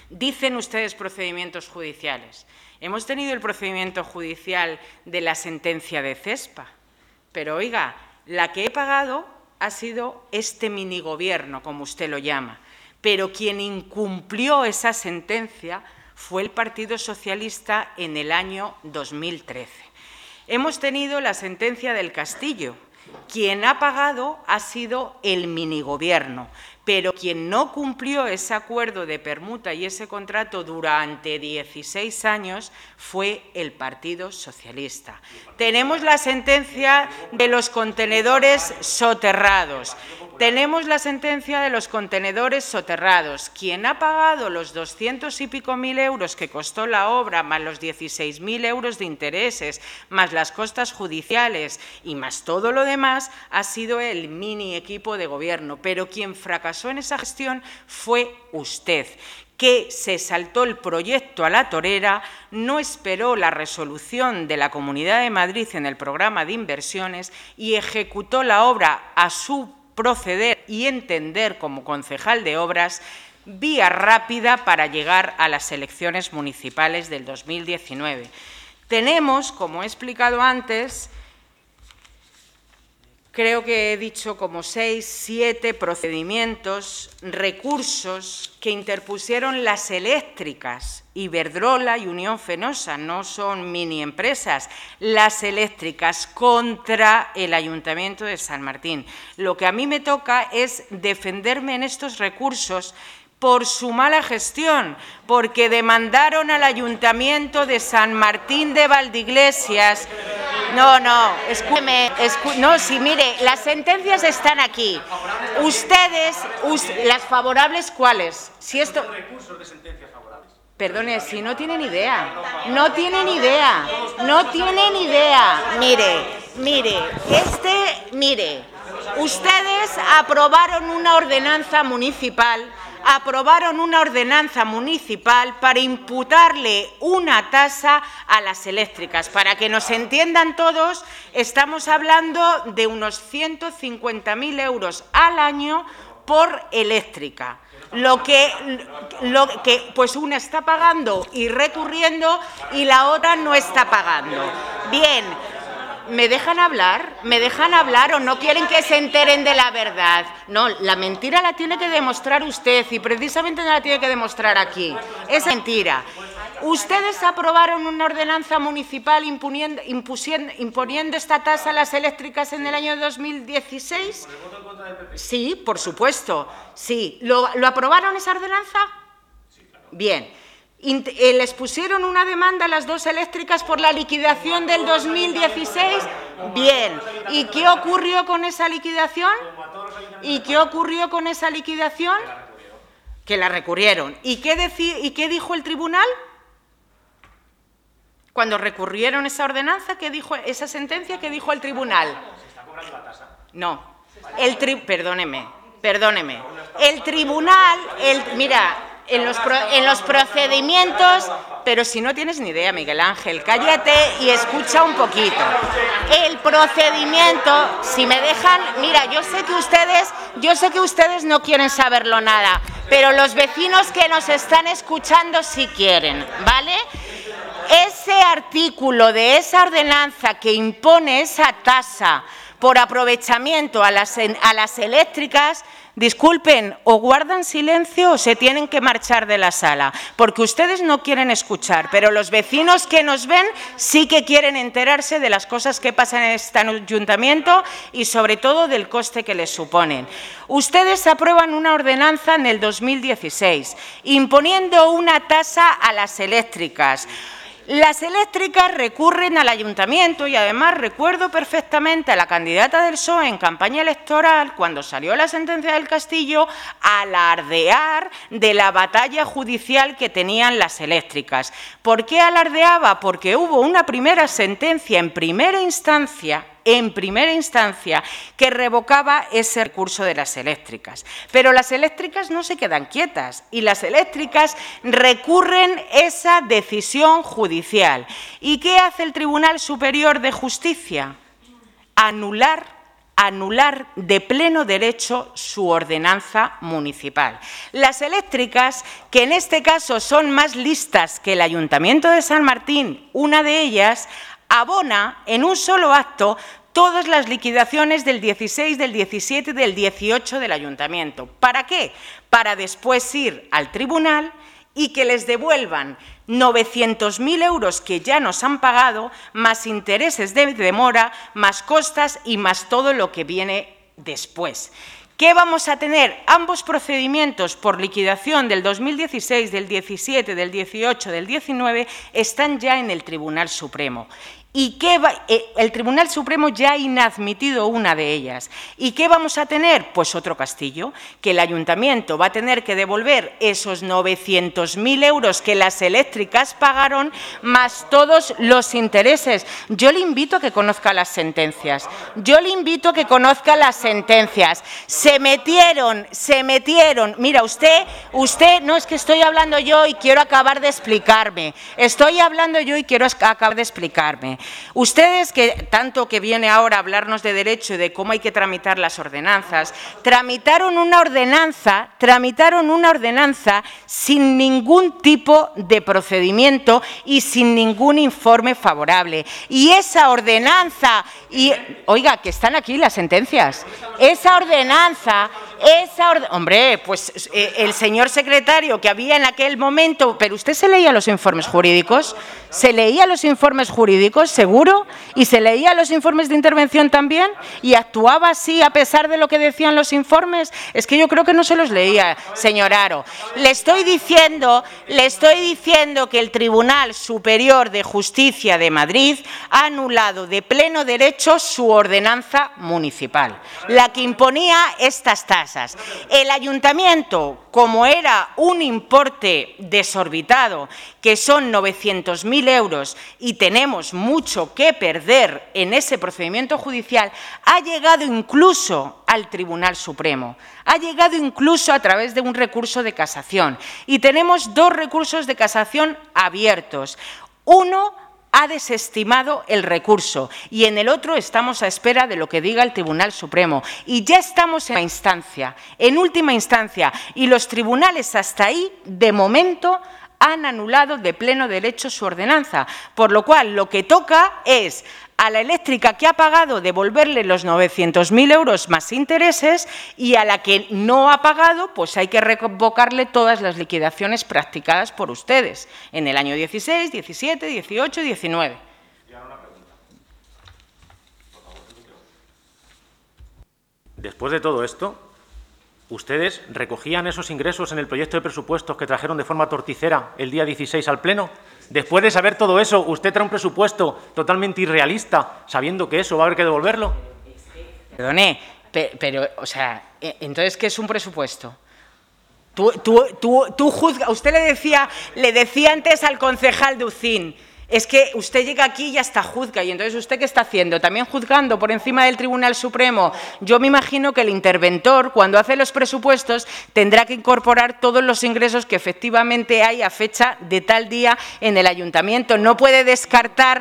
Dicen ustedes procedimientos judiciales. Hemos tenido el procedimiento judicial de la sentencia de CESPA, pero, oiga, la que he pagado ha sido este minigobierno, como usted lo llama, pero quien incumplió esa sentencia fue el Partido Socialista en el año 2013. Hemos tenido la sentencia del Castillo. Quien ha pagado ha sido el minigobierno, pero quien no cumplió ese acuerdo de permuta y ese contrato durante 16 años fue el Partido Socialista. Tenemos la sentencia de los contenedores soterrados. Tenemos la sentencia de los contenedores soterrados. Quien ha pagado los 200 y pico mil euros que costó la obra, más los 16.000 euros de intereses, más las costas judiciales y más todo lo demás, ha sido el mini equipo de gobierno. Pero quien fracasó en esa gestión fue usted, que se saltó el proyecto a la torera, no esperó la resolución de la Comunidad de Madrid en el programa de inversiones y ejecutó la obra a su proceder y entender como concejal de obras vía rápida para llegar a las elecciones municipales del 2019. Tenemos, como he explicado antes, creo que he dicho como 6, 7 procedimientos, recursos que interpusieron las eléctricas, Iberdrola y Unión Fenosa, no son mini empresas, las eléctricas contra el Ayuntamiento de San Martín. Lo que a mí me toca es defenderme en estos recursos por su mala gestión, porque demandaron al Ayuntamiento de San Martín de Valdeiglesias. No, escúcheme, no, sí, mire, las sentencias están aquí. Ustedes, las favorables, ¿cuáles? Si esto... Perdone, si no tienen idea, no tienen idea, no tienen idea. Mire, ustedes aprobaron una ordenanza municipal para imputarle una tasa a las eléctricas. Para que nos entiendan todos, estamos hablando de unos 150.000 euros al año por eléctrica. Lo que pues una está pagando y recurriendo y la otra no está pagando. Bien, ¿me dejan hablar? ¿O no quieren que se enteren de la verdad? No, la mentira la tiene que demostrar usted y precisamente no la tiene que demostrar aquí. Es mentira. ¿Ustedes aprobaron una ordenanza municipal imponiendo esta tasa a las eléctricas en el año 2016? Sí, por supuesto. Sí. ¿Lo aprobaron esa ordenanza? Bien. ¿Les pusieron una demanda a las dos eléctricas por la liquidación del 2016? Bien. ¿Y qué ocurrió con esa liquidación? Que la recurrieron. ¿Y qué dijo el tribunal? Cuando recurrieron esa ordenanza, ¿qué dijo esa sentencia? ¿Qué dijo el tribunal? No. Perdóneme. El tribunal, mira, en los procedimientos, pero si no tienes ni idea, Miguel Ángel, cállate y escucha un poquito. El procedimiento, si me dejan, mira, yo sé que ustedes no quieren saberlo nada, pero los vecinos que nos están escuchando sí quieren, ¿vale? Ese artículo de esa ordenanza que impone esa tasa por aprovechamiento a las eléctricas, disculpen, o guardan silencio o se tienen que marchar de la sala, porque ustedes no quieren escuchar, pero los vecinos que nos ven sí que quieren enterarse de las cosas que pasan en este ayuntamiento y sobre todo del coste que les suponen. Ustedes aprueban una ordenanza en el 2016 imponiendo una tasa a las eléctricas. Las eléctricas recurren al ayuntamiento y además recuerdo perfectamente a la candidata del PSOE en campaña electoral, cuando salió la sentencia del Castillo, alardear de la batalla judicial que tenían las eléctricas. ¿Por qué alardeaba? Porque hubo una primera sentencia en primera instancia que revocaba ese recurso de las eléctricas. Pero las eléctricas no se quedan quietas y las eléctricas recurren esa decisión judicial. ¿Y qué hace el Tribunal Superior de Justicia? Anular anular de pleno derecho su ordenanza municipal. Las eléctricas, que en este caso son más listas que el Ayuntamiento de San Martín, una de ellas, abona en un solo acto todas las liquidaciones del 16, del 17 y del 18 del Ayuntamiento. ¿Para qué? Para después ir al tribunal y que les devuelvan 900.000 euros que ya nos han pagado, más intereses de demora, más costas y más todo lo que viene después. ¿Qué vamos a tener? Ambos procedimientos por liquidación del 2016, del 17, del 18, del 19 están ya en el Tribunal Supremo. ¿Y el Tribunal Supremo ya ha inadmitido una de ellas? ¿Y qué vamos a tener? Pues otro castillo, que el Ayuntamiento va a tener que devolver esos 900.000 euros que las eléctricas pagaron, más todos los intereses. Yo le invito a que conozca las sentencias. Yo le invito a que conozca las sentencias. Se metieron. Mira, usted, no es que estoy hablando yo y quiero acabar de explicarme. Estoy hablando yo y quiero acabar de explicarme. Ustedes, que tanto que viene ahora a hablarnos de derecho y de cómo hay que tramitar las ordenanzas, tramitaron una ordenanza sin ningún tipo de procedimiento y sin ningún informe favorable. Y esa ordenanza, oiga, que están aquí las sentencias, hombre, pues el señor secretario que había en aquel momento, pero usted se leía los informes jurídicos, seguro, y se leía los informes de intervención también, y actuaba así a pesar de lo que decían los informes. Es que yo creo que no se los leía, señor Haro. Le estoy diciendo que el Tribunal Superior de Justicia de Madrid ha anulado de pleno derecho su ordenanza municipal, la que imponía estas tasas. El Ayuntamiento, como era un importe desorbitado, que son 900.000 euros, y tenemos mucho que perder en ese procedimiento judicial, ha llegado incluso al Tribunal Supremo, ha llegado incluso a través de un recurso de casación. Y tenemos 2 recursos de casación abiertos. Uno ha desestimado el recurso y en el otro estamos a espera de lo que diga el Tribunal Supremo. Y ya estamos en última instancia, y los tribunales hasta ahí, de momento, han anulado de pleno derecho su ordenanza, por lo cual lo que toca es a la eléctrica que ha pagado devolverle los 900.000 euros más intereses, y a la que no ha pagado pues hay que revocarle todas las liquidaciones practicadas por ustedes en el año 16, 17, 18 y 19. Después de todo esto, ¿ustedes recogían esos ingresos en el proyecto de presupuestos que trajeron de forma torticera el día 16 al Pleno? Después de saber todo eso, ¿usted trae un presupuesto totalmente irrealista, sabiendo que eso va a haber que devolverlo? Perdone, pero, o sea, entonces, ¿qué es un presupuesto? Tú juzgas. Usted le decía antes al concejal de Ucín, es que usted llega aquí y hasta juzga, y entonces ¿usted qué está haciendo? ¿También juzgando por encima del Tribunal Supremo? Yo me imagino que el interventor, cuando hace los presupuestos, tendrá que incorporar todos los ingresos que efectivamente hay a fecha de tal día en el Ayuntamiento. No puede descartar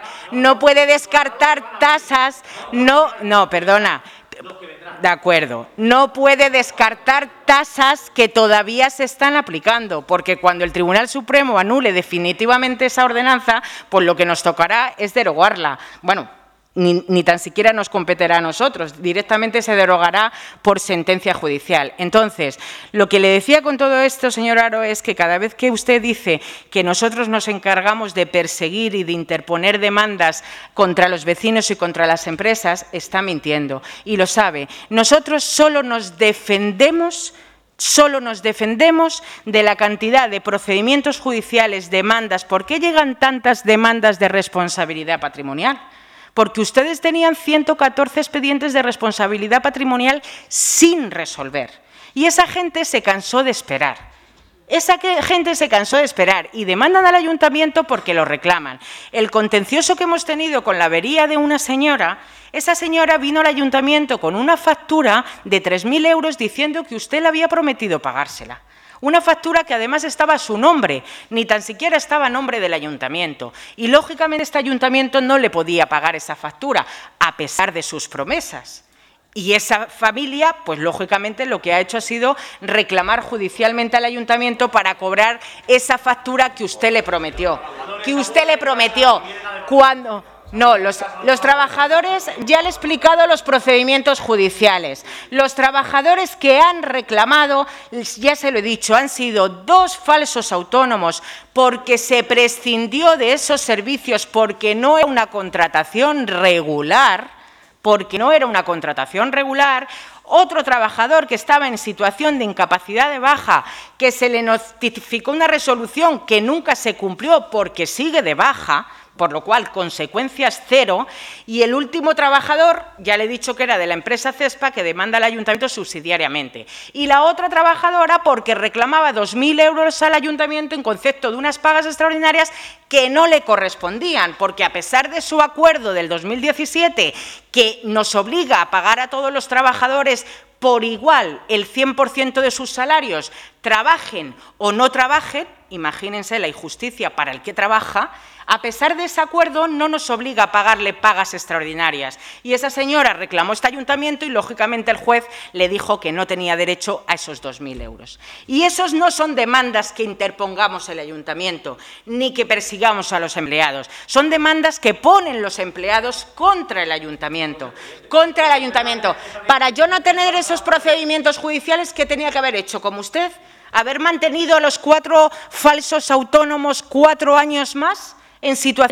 tasas, perdona. De acuerdo. No puede descartar tasas que todavía se están aplicando, porque cuando el Tribunal Supremo anule definitivamente esa ordenanza, pues lo que nos tocará es derogarla. Bueno, ni tan siquiera nos competirá a nosotros, directamente se derogará por sentencia judicial. Entonces, lo que le decía con todo esto, señor Haro, es que cada vez que usted dice que nosotros nos encargamos de perseguir y de interponer demandas contra los vecinos y contra las empresas, está mintiendo, y lo sabe. Nosotros solo nos defendemos de la cantidad de procedimientos judiciales, demandas. ¿Por qué llegan tantas demandas de responsabilidad patrimonial? Porque ustedes tenían 114 expedientes de responsabilidad patrimonial sin resolver. Y esa gente se cansó de esperar. Y demandan al Ayuntamiento porque lo reclaman. El contencioso que hemos tenido con la avería de una señora, esa señora vino al Ayuntamiento con una factura de 3.000 euros diciendo que usted le había prometido pagársela. Una factura que además estaba a su nombre, ni tan siquiera estaba a nombre del Ayuntamiento. Y lógicamente este Ayuntamiento no le podía pagar esa factura, a pesar de sus promesas. Y esa familia, pues lógicamente lo que ha hecho ha sido reclamar judicialmente al ayuntamiento para cobrar esa factura que usted le prometió. Cuando... No, los trabajadores, ya le he explicado los procedimientos judiciales. Los trabajadores que han reclamado, ya se lo he dicho, han sido 2 falsos autónomos porque se prescindió de esos servicios porque no era una contratación regular, otro trabajador que estaba en situación de incapacidad de baja, que se le notificó una resolución que nunca se cumplió porque sigue de baja, por lo cual consecuencias cero, y el último trabajador, ya le he dicho que era de la empresa CESPA, que demanda al ayuntamiento subsidiariamente, y la otra trabajadora porque reclamaba 2.000 euros al ayuntamiento en concepto de unas pagas extraordinarias que no le correspondían, porque a pesar de su acuerdo del 2017, que nos obliga a pagar a todos los trabajadores por igual el 100% de sus salarios, trabajen o no trabajen, imagínense la injusticia para el que trabaja, a pesar de ese acuerdo no nos obliga a pagarle pagas extraordinarias. Y esa señora reclamó este ayuntamiento y, lógicamente, el juez le dijo que no tenía derecho a esos 2.000 euros. Y esos no son demandas que interpongamos el ayuntamiento, ni que persigamos a los empleados. Son demandas que ponen los empleados contra el ayuntamiento. Para yo no tener esos procedimientos judiciales, ¿qué tenía que haber hecho? Como usted, haber mantenido a los 4 falsos autónomos 4 años más en situación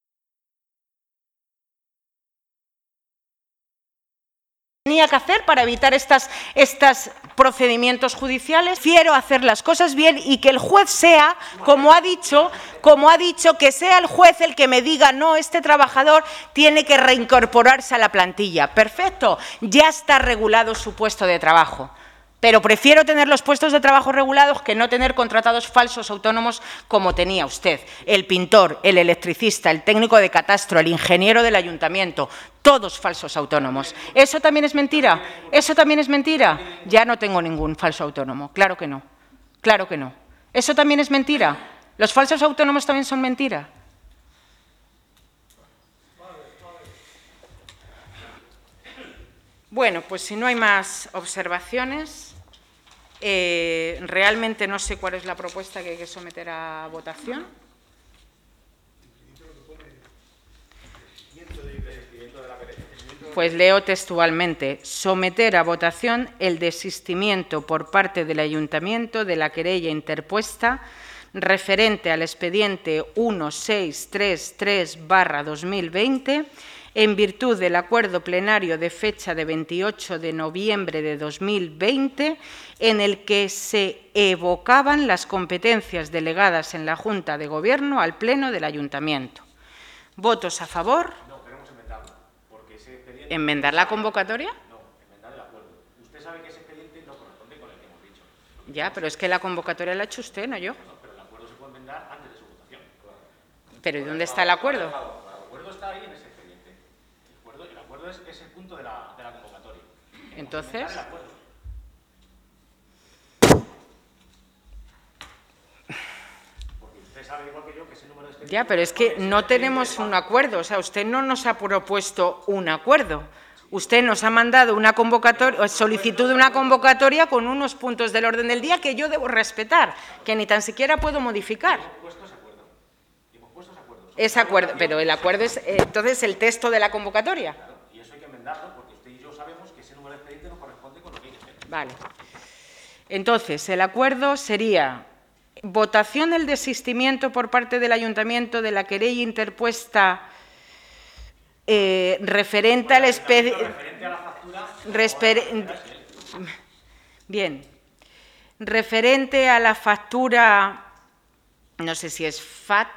tenía que hacer para evitar estos procedimientos judiciales. Prefiero hacer las cosas bien y que el juez sea, como ha dicho, que sea el juez el que me diga no, este trabajador tiene que reincorporarse a la plantilla. Perfecto, ya está regulado su puesto de trabajo. Pero prefiero tener los puestos de trabajo regulados que no tener contratados falsos autónomos como tenía usted. El pintor, el electricista, el técnico de catastro, el ingeniero del ayuntamiento, todos falsos autónomos. ¿Eso también es mentira? ¿Eso también es mentira? Ya no tengo ningún falso autónomo. Claro que no. Claro que no. ¿Eso también es mentira? ¿Los falsos autónomos también son mentira? Bueno, pues si no hay más observaciones, realmente no sé cuál es la propuesta que hay que someter a votación. Pues leo textualmente: someter a votación el desistimiento por parte del Ayuntamiento de la querella interpuesta referente al expediente 1633/2020 en virtud del acuerdo plenario de fecha de 28 de noviembre de 2020, en el que se evocaban las competencias delegadas en la Junta de Gobierno al Pleno del Ayuntamiento. ¿Votos a favor? No, queremos enmendarlo, porque ese expediente... ¿Enmendar la convocatoria? No, enmendar el acuerdo. Usted sabe que ese expediente no corresponde con el que hemos dicho. Ya, pero es que la convocatoria la ha hecho usted, no yo. No, pero el acuerdo se puede enmendar antes de su votación. ¿Pero ¿y dónde está el acuerdo? El acuerdo está ahí en ese expediente. El acuerdo es ese punto de la convocatoria. Entonces... Porque usted sabe igual que yo que ese número de expediente... Ya, pero es que no tenemos un acuerdo. O sea, usted no nos ha propuesto un acuerdo. Usted nos ha mandado una convocatoria, solicitud de una convocatoria con unos puntos del orden del día que yo debo respetar, que ni tan siquiera puedo modificar. Ese acuerdo, pero el acuerdo es entonces el texto de la convocatoria. Claro, y eso hay que enmendarlo porque usted y yo sabemos que ese número de expediente no corresponde con lo que hay que hacer. Vale. Entonces, el acuerdo sería votación del desistimiento por parte del Ayuntamiento de la querella interpuesta referente al expediente... Referente a la factura... Bien. Referente a la factura, no sé si es FAT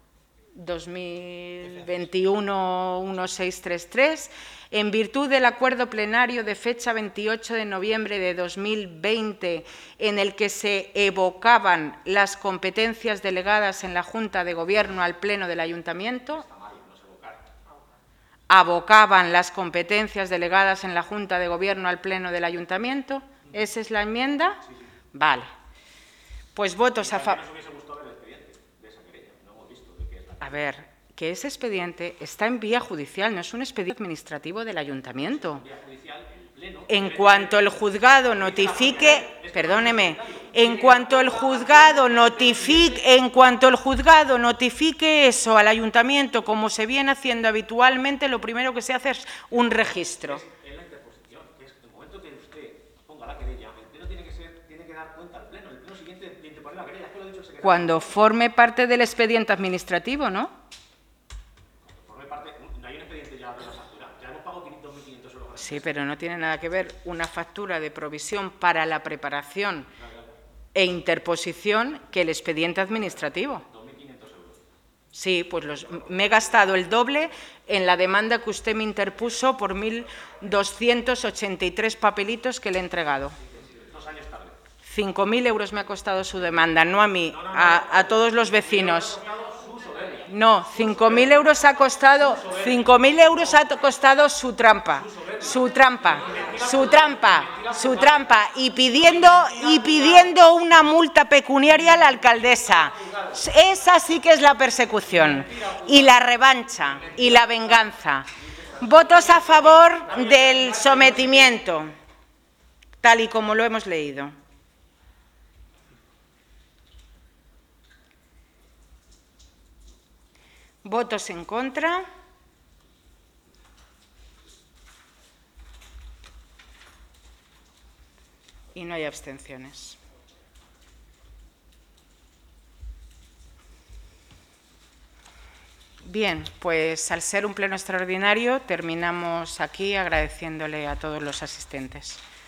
2021-1633, en virtud del acuerdo plenario de fecha 28 de noviembre de 2020, en el que se evocaban las competencias delegadas en la Junta de Gobierno al Pleno del Ayuntamiento. Abocaban las competencias delegadas en la Junta de Gobierno al Pleno del Ayuntamiento. ¿Esa es la enmienda? Vale. Pues votos a favor. A ver, que ese expediente está en vía judicial, no es un expediente administrativo del Ayuntamiento. En cuanto el juzgado notifique, perdóneme, en cuanto el juzgado notifique eso al ayuntamiento, como se viene haciendo habitualmente, lo primero que se hace es un registro. En la interposición, que es el momento que usted ponga la querella, el pleno tiene que dar cuenta al pleno. El pleno siguiente de interponer la querella, es que lo ha dicho el secretario. Cuando forme parte del expediente administrativo, ¿no? Forme parte, no hay un expediente ya de la factura. Ya hemos pagado 2.500 euros. Sí, pero no tiene nada que ver una factura de provisión para la preparación e interposición que el expediente administrativo. 2.500 euros. Sí, pues me he gastado el doble en la demanda que usted me interpuso por 1.283 papelitos que le he entregado. 2 años tarde. 5.000 euros me ha costado su demanda, no a mí, a todos los vecinos. No, 5.000 euros ha costado, 5.000 euros ha costado su trampa, y pidiendo una multa pecuniaria a la alcaldesa. Esa sí que es la persecución y la revancha y la venganza. Votos a favor del sometimiento, tal y como lo hemos leído. Votos en contra. Y no hay abstenciones. Bien, pues al ser un pleno extraordinario terminamos aquí agradeciéndole a todos los asistentes.